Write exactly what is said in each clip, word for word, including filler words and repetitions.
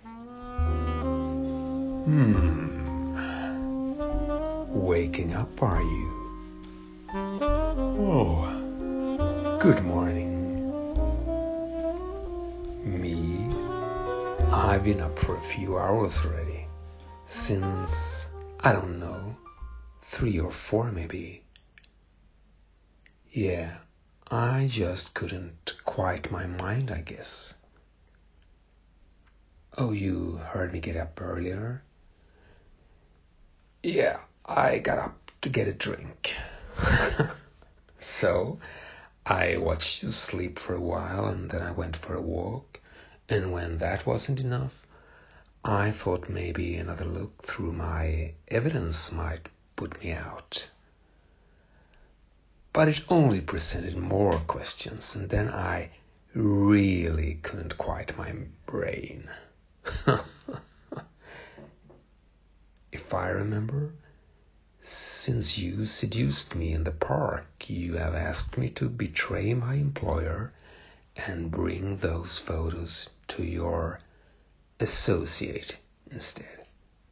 Hmm. Waking up, are you? Oh, good morning. Me? I've been up for a few hours already. Since, I don't know, three or four maybe. Yeah, I just couldn't quiet my mind, I guess. Oh, you heard me get up earlier? Yeah, I got up to get a drink. So, I watched you sleep for a while and then I went for a walk. And when that wasn't enough, I thought maybe another look through my evidence might put me out. But it only presented more questions, and then I really couldn't quiet my brain. If I remember, since you seduced me in the park, you have asked me to betray my employer and bring those photos to your associate instead.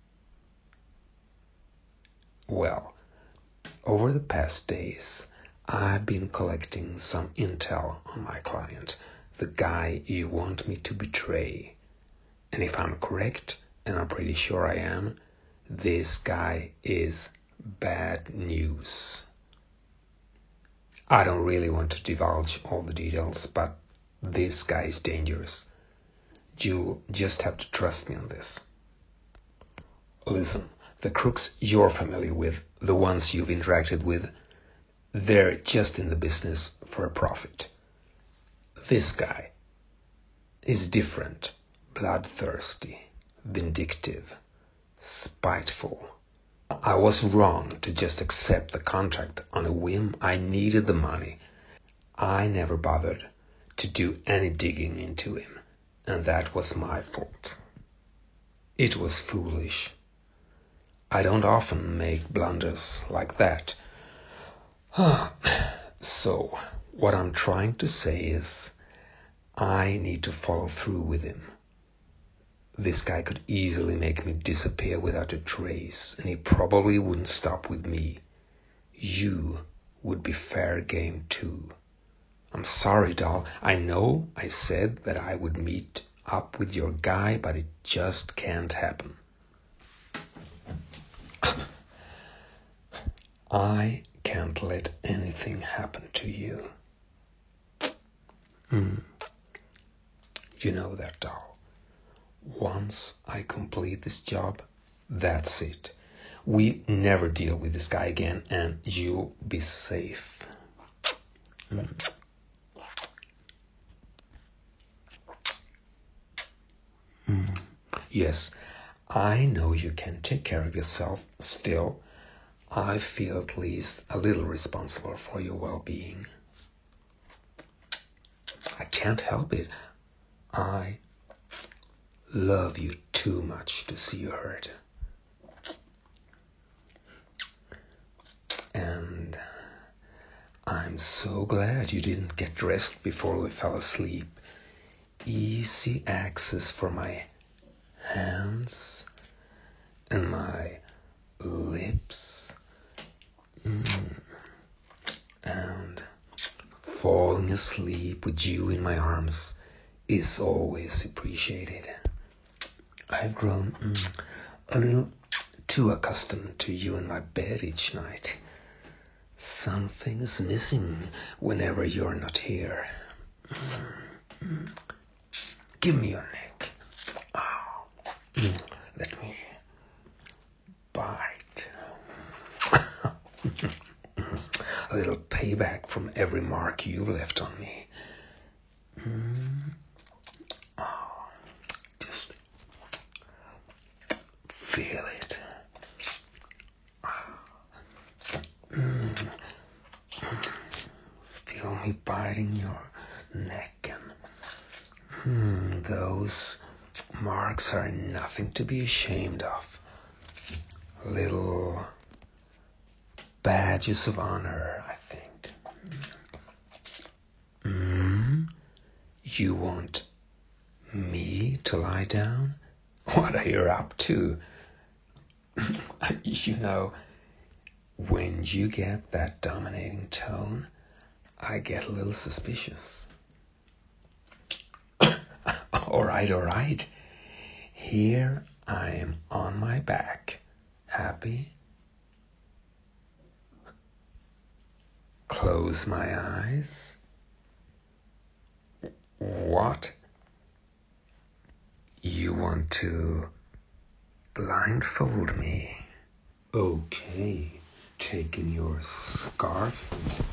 Well, over the past days, I've been collecting some intel on my client, the guy you want me to betray. And if I'm correct, and I'm pretty sure I am, this guy is bad news. I don't really want to divulge all the details, but this guy is dangerous. You just have to trust me on this. Listen, the crooks you're familiar with, the ones you've interacted with, they're just in the business for a profit. This guy is different, bloodthirsty, vindictive, spiteful. I was wrong to just accept the contract on a whim. I needed the money. I never bothered to do any digging into him, and that was my fault. It was foolish. I don't often make blunders like that. So, what I'm trying to say is, I need to follow through with him. This guy could easily make me disappear without a trace, and he probably wouldn't stop with me. You would be fair game too. I'm sorry, doll. I know I said that I would meet up with your guy, but it just can't happen. I can't let anything happen to you. Mm. You know that, doll. Once I complete this job, that's it. We never deal with this guy again, and you'll be safe. Mm. Mm. Yes, I know you can take care of yourself. Still, I feel at least a little responsible for your well-being. I can't help it. I love you too much to see you hurt. And I'm so glad you didn't get dressed before we fell asleep. Easy access for my hands and my lips. Mm. And falling asleep with you in my arms is always appreciated. I've grown mm, a little too accustomed to you in my bed each night. Something's missing whenever you're not here. Mm, mm. Give me your neck. Oh. Mm. Let me bite. A little payback from every mark you've left on me. Mm. Oh. Just feel it. Mm. Feel me biting your neck, and mm, those marks are nothing to be ashamed of. Little badges of honor, I think. Mm. You want me to lie down what are you up to? You know, when you get that dominating tone, I get a little suspicious. All right, all right. Here I am on my back. Happy? Close my eyes. What? You want to blindfold me? Okay, taking your scarf.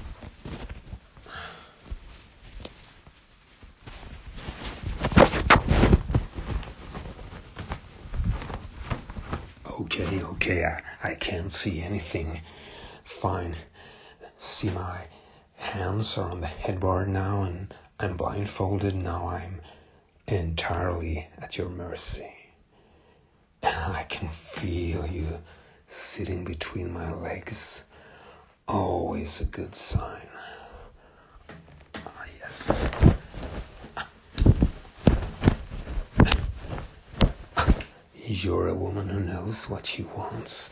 Okay, okay, I, I can't see anything. Fine. See, my hands are on the headboard now, and I'm blindfolded. Now I'm entirely at your mercy. And I can feel you sitting between my legs. Always a good sign. Ah, yes. You're a woman who knows what she wants.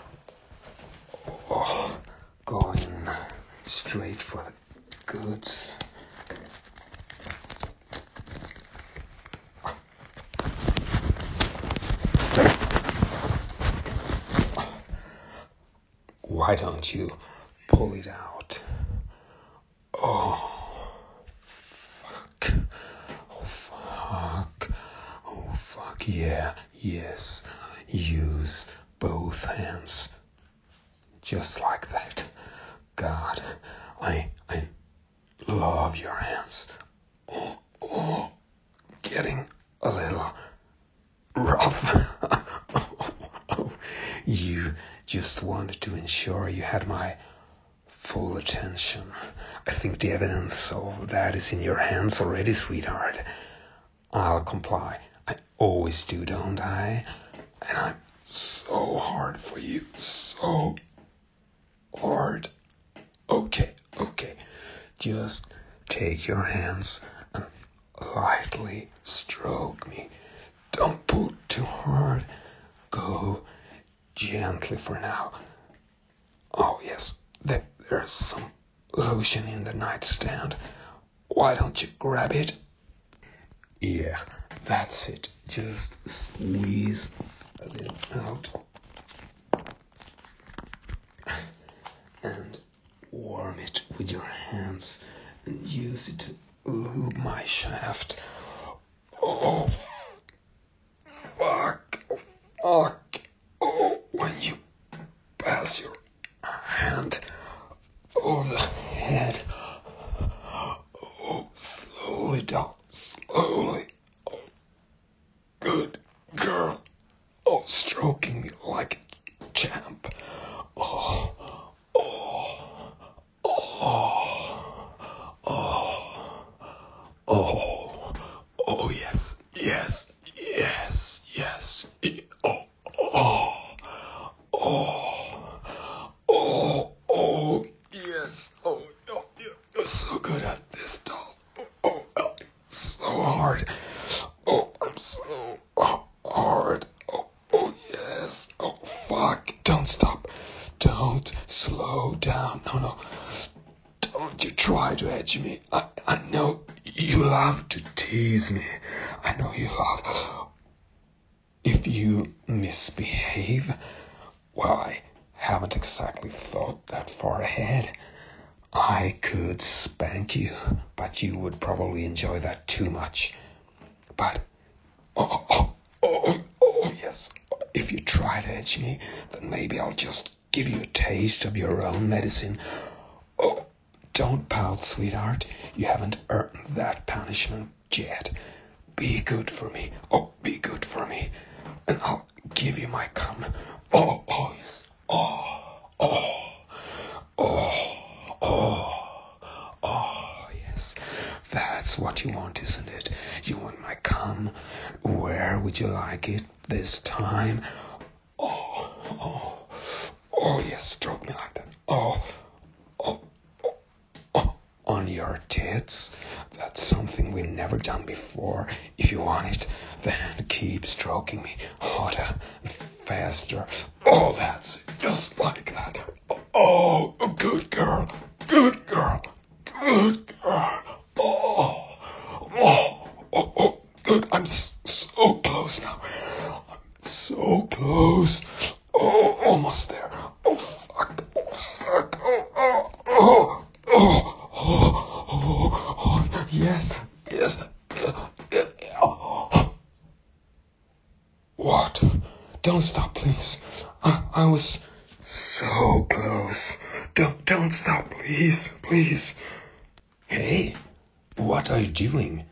Oh, going straight for the goods. Why don't you pull it out? Oh, fuck. Oh, fuck. Oh, fuck. Yeah, yes. Use both hands. Just like that. God, I, I love your hands. Oh, oh, getting a little rough. oh, oh, you just wanted to ensure you had my full attention. I think the evidence of that is in your hands already, sweetheart. I'll comply. I always do, don't I? And I'm so hard for you. So hard. Okay, okay. Just take your hands and lightly stroke me. Don't pull too hard. Go gently for now. Oh, yes, there, there's some lotion in the nightstand. Why don't you grab it? Yeah, that's it. Just squeeze a little out. And warm it with your hands and use it to lube my shaft. Oh, fuck. Oh, fuck. Oh, when you pass your hand over the head. Oh, slowly down. Slowly. Oh, good girl. Oh, stroking me like a champ. Oh, oh, oh, oh, oh, oh, yes, yes, yes, yes. Oh, oh, oh, oh, oh, yes. Oh, oh, you're so good at this, doll. Oh, oh, oh, so hard. Oh, I'm so hard. Oh, oh, yes. Oh, fuck. Don't stop. Don't slow down. No, no. Don't you try to edge me. I, I know you love to tease me. I know you love. If you misbehave, well, I haven't exactly thought that far ahead. I could spank you, but you would probably enjoy that too much. But, oh, oh, oh, oh, yes. If you try to edge me, then maybe I'll just give you a taste of your own medicine. Oh, don't pout, sweetheart. You haven't earned that punishment yet. Be good for me. Oh, be good for me. And I'll give you my cum. Oh, oh, yes. Oh, oh, oh, oh, oh, yes. That's what you want, isn't it? You want my cum. Where would you like it this time? Oh, oh, oh, yes. Stroke me like that. Oh, oh, oh, oh. On your tits. That's something we've never done before. If you want it, Then keep stroking me harder and faster. Oh, that's it. Just like that. Oh, good girl. Good girl. Good girl. Oh, oh, oh, oh, good. I'm so close now. I'm so close. Oh, almost there. Oh, fuck. Oh, fuck. Oh, oh, oh, oh, oh, oh, oh, yes, yes. Oh. What? Don't stop, please. I, I was so close. Don't, don't stop, please, please. Hey, what are you doing?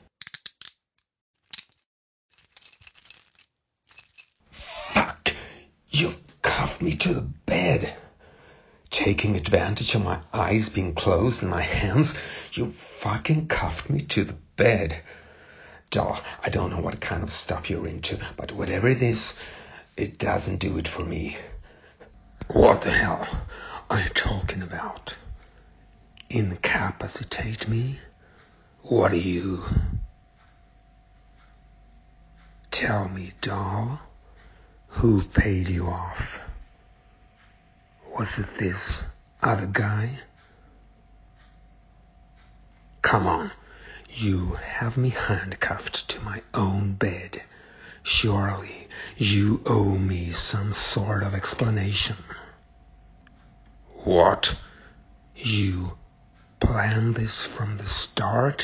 Fuck! You've cuffed me to the bed. Taking advantage of my eyes being closed and my hands, you fucking cuffed me to the bed. Doll, I don't know what kind of stuff you're into, but whatever it is, it doesn't do it for me. What the hell are you talking about? Incapacitate me? What are you? Tell me, doll, who paid you off? Was it this other guy? Come on, you have me handcuffed to my own bed. Surely you owe me some sort of explanation. What? You planned this from the start?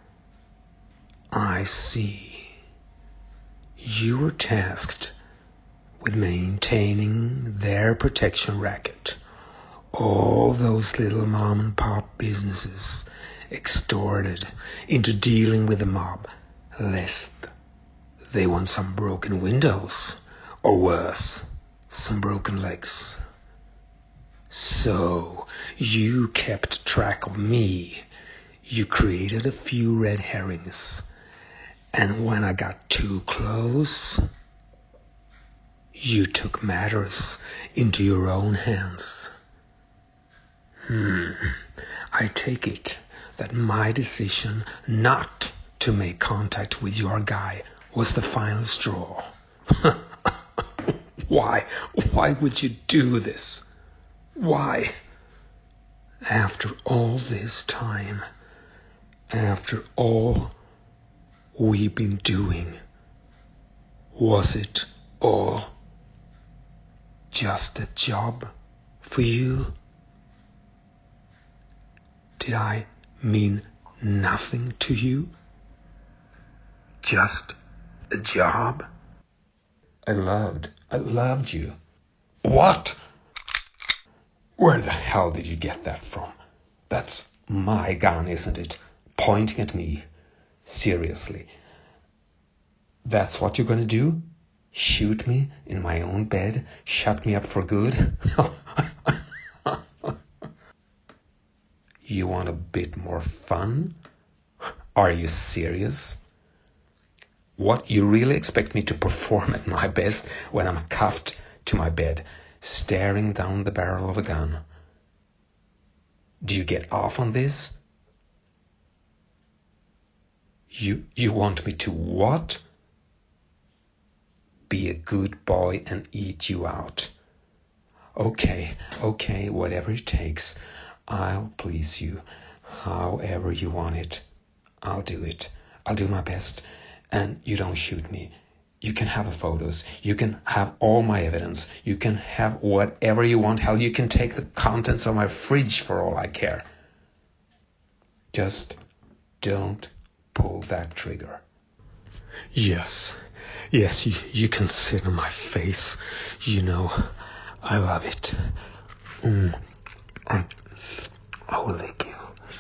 I see. You were tasked with maintaining their protection racket. All those little mom and pop businesses extorted into dealing with the mob, lest they want some broken windows, or worse, some broken legs. So you kept track of me. You created a few red herrings. And when I got too close, you took matters into your own hands. Hmm. I take it that my decision not to make contact with your guy was the final straw. Why? Why would you do this? Why? After all this time, after all we've been doing, was it all just a job for you? Did I mean nothing to you? Just a job? I loved, I loved you. What? Where the hell did you get that from? That's my gun, isn't it? Pointing at me. Seriously. That's what you're gonna do? Shoot me in my own bed? Shut me up for good? You want a bit more fun? Are you serious? What, you really expect me to perform at my best when I'm cuffed to my bed, staring down the barrel of a gun? Do you get off on this? You, you want me to what? Be a good boy and eat you out. Okay, okay, whatever it takes. I'll please you. However you want it. I'll do it. I'll do my best. And you don't shoot me. You can have the photos. You can have all my evidence. You can have whatever you want. Hell, you can take the contents of my fridge for all I care. Just don't pull that trigger. Yes. Yes, you, you can sit on my face. You know, I love it. Mm. I, I will lick you.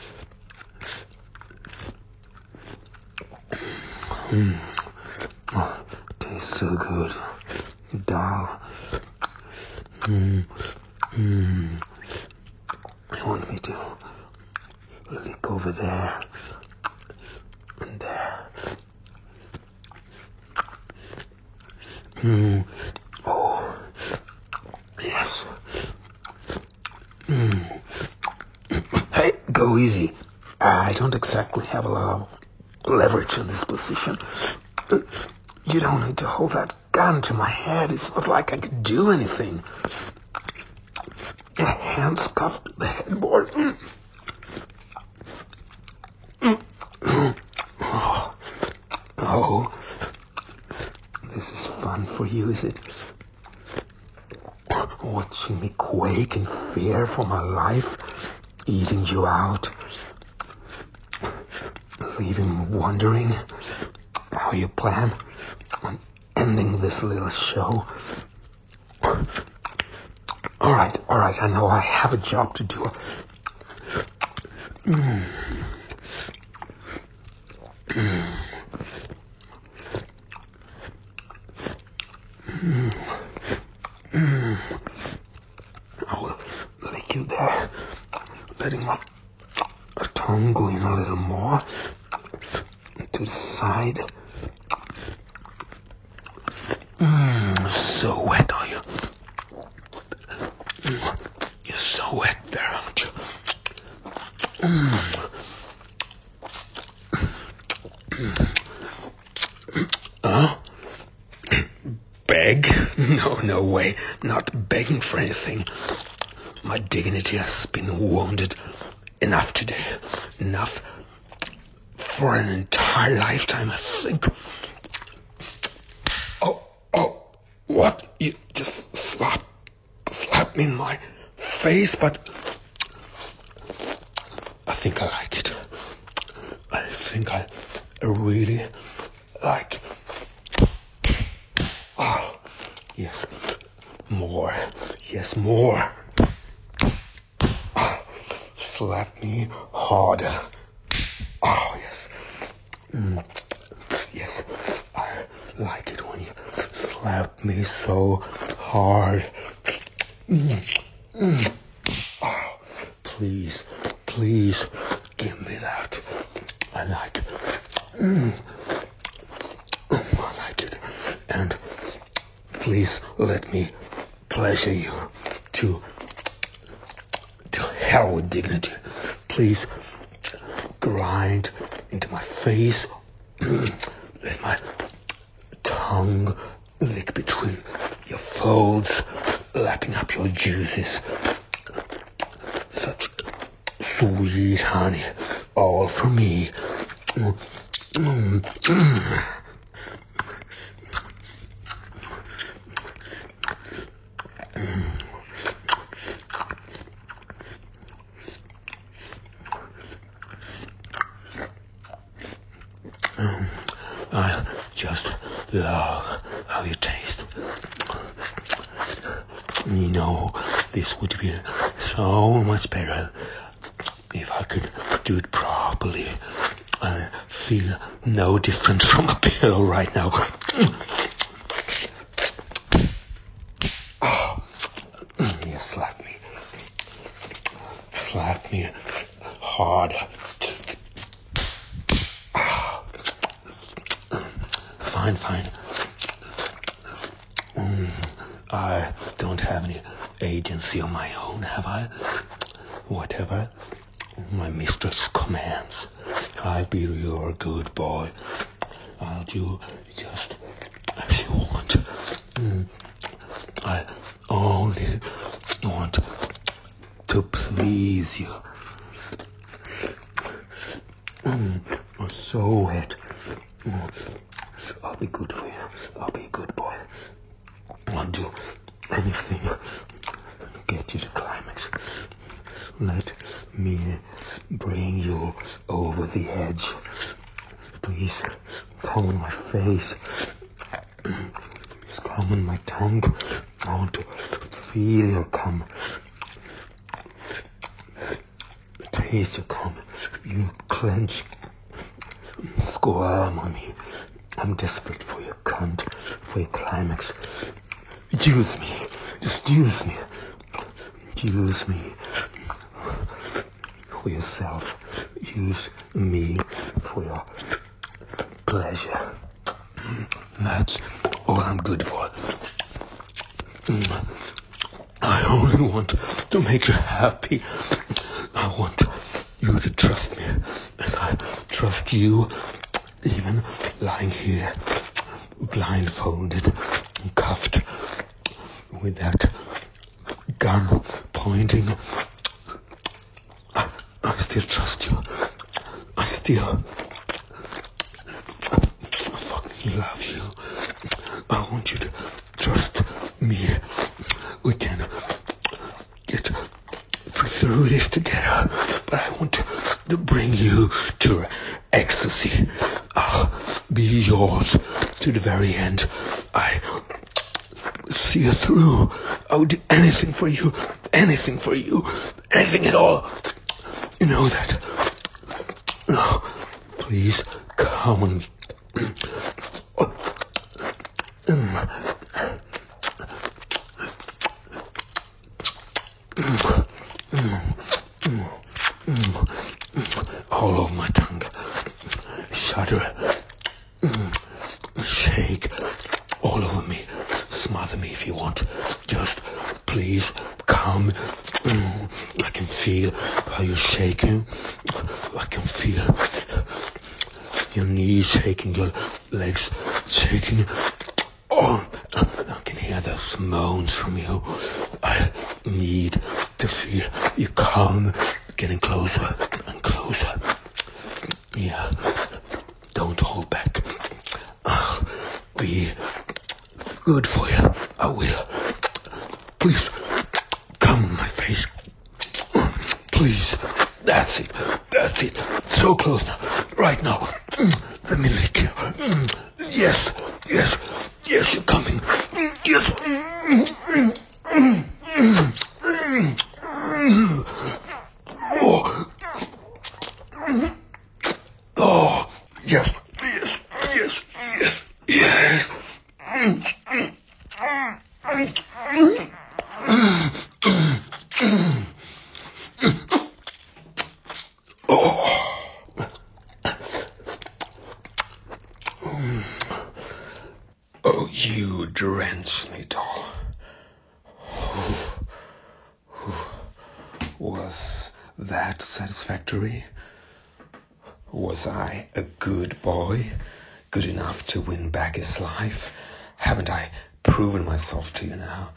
Mm. Oh, tastes so good. Doll. Mm. Mm. You want me to lick over there and there. Mm. Oh, yes. Mm. Hey, go easy. I don't exactly have a lot of leverage in this position. You don't need to hold that gun to my head. It's not like I could do anything. Your hands cuffed the headboard. Mm. Mm. Oh. Oh. This is fun for you, is it? Watching me quake in fear for my life, eating you out, leaving me wondering how you plan on ending this little show. All right, all right, I know I have a job to do. Mm. Mm. Mm. Mm. I will lick you there, letting my tongue go in a little more to the side. Mm, so wet, are you? Mm, you're so wet there, aren't you? Mm. Huh? Beg? No, no way. Not begging for anything. My dignity has been wounded enough today. Enough for an entire lifetime, I think. Oh, oh, what? You just slap, slap me in my face, but I think I like it. I think I really like. Oh, yes, more. Yes, more. Oh, slap me harder. Oh, yes. Mm. Yes, I like it when you slap me so hard. Mm. Mm. Oh, please, please give me that. I like it. Mm. I like it. And please let me pleasure you to, to hell with dignity. Please grind into my face. Let my tongue lick between your folds, lapping up your juices. Such sweet honey, all for me. Mm, mm, mm. Mm. I just love how you taste. You know, this would be so much better if I could do it properly. I feel no different from a pillow right now. Oh, yeah, slap me. Slap me hard. Fine, fine. Mm, I don't have any agency of my own, have I? Whatever my mistress commands, I'll be your good boy. I'll do just as you want. Mm, I only want to please you. Mm, you're so wet. Mm, I'll be good for you. I'll be a good boy. I'll do anything to get you to climax. Let me bring you over the edge. Please come on my face. Please come on my tongue. I want to feel your cum. Taste your cum. You clench. Squirm on me. I'm desperate for your cunt, for your climax. Use me. Just use me. Use me for yourself. Use me for your pleasure. That's all I'm good for. I only want to make you happy. I want you to trust me as I trust you, even lying here blindfolded and cuffed with that gun pointing. I, I still trust you. I still fucking love you. I want you to trust me. We can get through this together, but I want to, to bring you to ecstasy. I'll be yours to the very end. I see you through. I would do anything for you, anything for you, anything at all. You know that. Oh, please come and all over my tongue. Shudder. Shake all over me. Smother me if you want. Just please come. I can feel how you're shaking. I can feel your knees shaking, your legs shaking. Oh, I can hear those moans from you. I need to feel you come, getting closer and closer. Yeah, don't hold back. I'll be good for you. I will. Please, come on my face. Please. That's it. That's it. So close now. Right now. Let me lick you. Yes. Yes. Yes, you're coming. Yes. Oh. Oh. Yes. Yes. Yes. Yes. Yes. Oh, you drench me, doll. Was that satisfactory? Was I a good boy? Good enough to win back his life? Haven't I proven myself to you now?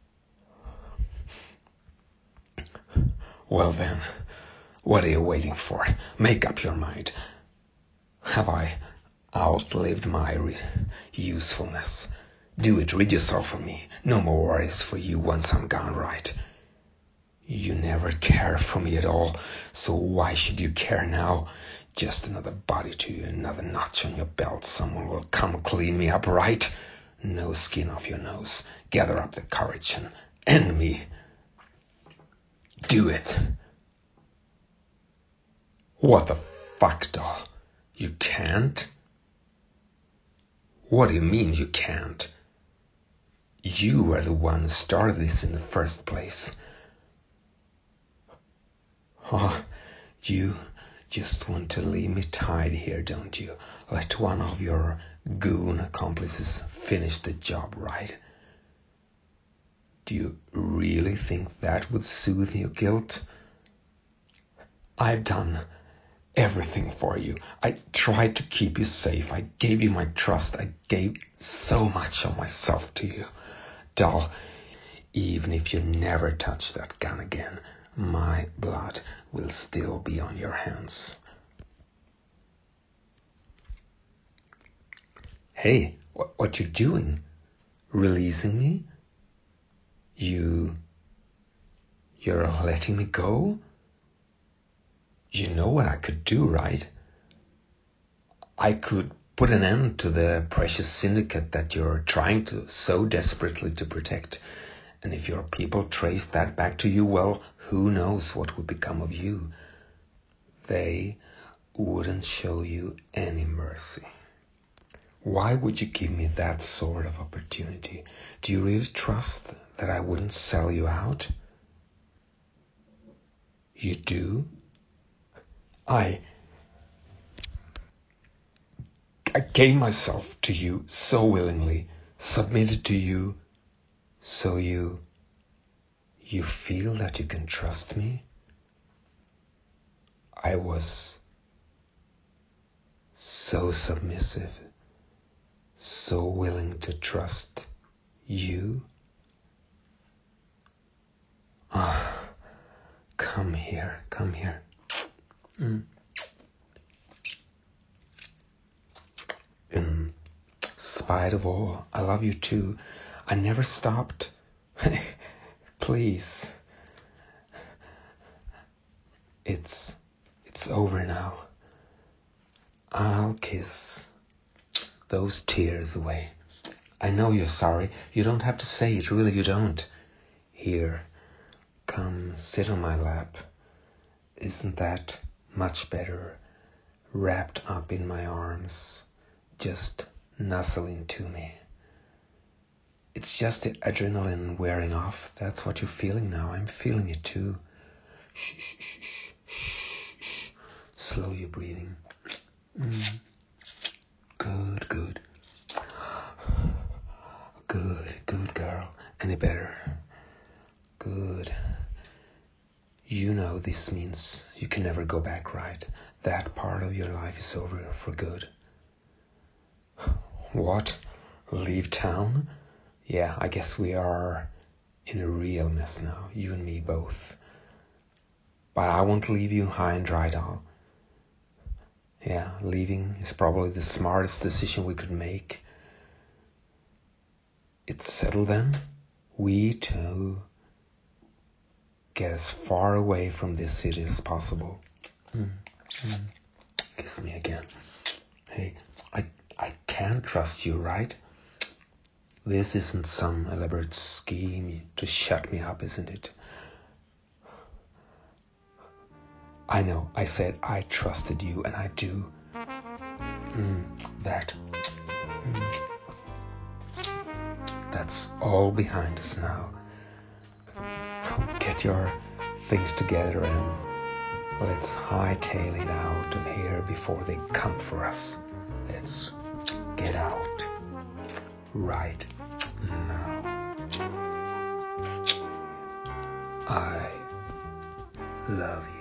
Well then, what are you waiting for? Make up your mind. Have I outlived my re- usefulness? Do it, rid yourself of me. No more worries for you once I'm gone, right? You never cared for me at all, so why should you care now? Just another body to you, another notch on your belt. Someone will come clean me up, right? No skin off your nose. Gather up the courage and end me. Do it. What the fuck, doll? You can't? What do you mean you can't? You were the one who started this in the first place. Oh, you just want to leave me tied here, don't you? Let one of your goon accomplices finish the job, right? Do you really think that would soothe your guilt? I've done everything for you. I tried to keep you safe. I gave you my trust. I gave so much of myself to you. Doll, even if you never touch that gun again, my blood will still be on your hands. Hey, what, what you doing? Releasing me? You... You're letting me go? You know what I could do, right? I could put an end to the precious syndicate that you're trying to so desperately to protect. And if your people traced that back to you, well, who knows what would become of you? They wouldn't show you any mercy. Why would you give me that sort of opportunity? Do you really trust that I wouldn't sell you out? You do? I... I gave myself to you so willingly, submitted to you, so you... You feel that you can trust me? I was so submissive, so willing to trust you. Ah, come here, come here. Mm. In spite of all, I love you too. I never stopped. Please. It's, it's over now. I'll kiss those tears away. I know you're sorry. You don't have to say it, really you don't. Here, come sit on my lap. Isn't that much better? Wrapped up in my arms, just nuzzling to me. It's just the adrenaline wearing off. That's what you're feeling now. I'm feeling it too. Shh, shh, shh, shh, shh. Slow your breathing. Mm. Good, good. Good, good girl. Any better? Good. You know this means you can never go back, right? That part of your life is over for good. What? Leave town? Yeah, I guess we are in a real mess now, you and me both. But I won't leave you high and dry, doll. Yeah, leaving is probably the smartest decision we could make. It's settled then. We two get as far away from this city as possible. Mm. Mm. Kiss me again. Hey, I I can't trust you, right? This isn't some elaborate scheme to shut me up, isn't it? I know, I said I trusted you, and I do. Mm, that. Mm, that's all behind us now. Get your things together and let's hightail it out of here before they come for us. Let's get out right now. I love you.